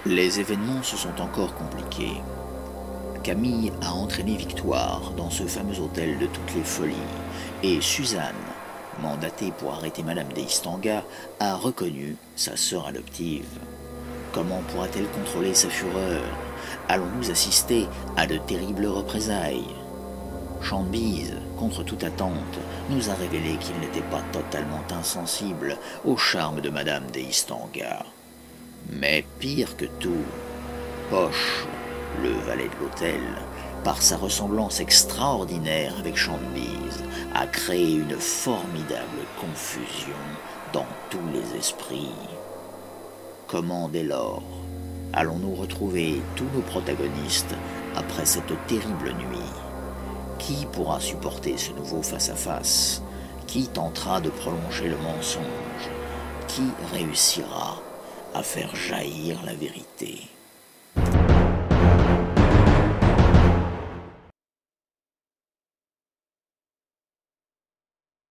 Les événements se sont encore compliqués. Camille a entraîné Victoire dans ce fameux hôtel de toutes les folies, et Suzanne, mandatée pour arrêter Madame d'Istanga, a reconnu sa sœur adoptive. Comment pourra-t-elle contrôler sa fureur? Allons-nous assister à de terribles représailles? Chambise, contre toute attente, nous a révélé qu'il n'était pas totalement insensible au charme de Madame d'Istanga. Mais pire que tout, Poche, le valet de l'hôtel, par sa ressemblance extraordinaire avec Chambise, a créé une formidable confusion dans tous les esprits. Comment dès lors allons-nous retrouver tous nos protagonistes après cette terrible nuit? Qui pourra supporter ce nouveau face-à-face? Qui tentera de prolonger le mensonge? Qui réussira à faire jaillir la vérité?